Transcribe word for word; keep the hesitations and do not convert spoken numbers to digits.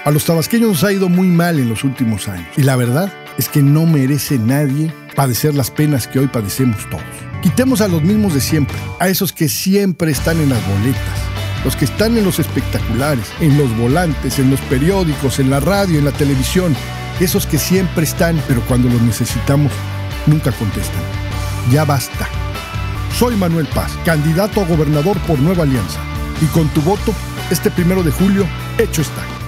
A los tabasqueños nos ha ido muy mal en los últimos años. Y la verdad es que no merece nadie padecer las penas que hoy padecemos todos. Quitemos a los mismos de siempre, a esos que siempre están en las boletas, los que están en los espectaculares, en los volantes, en los periódicos, en la radio, en la televisión, esos que siempre están, pero cuando los necesitamos, nunca contestan. Ya basta. Soy Manuel Paz, candidato a gobernador por Nueva Alianza. Y con tu voto, este primero de julio, hecho está.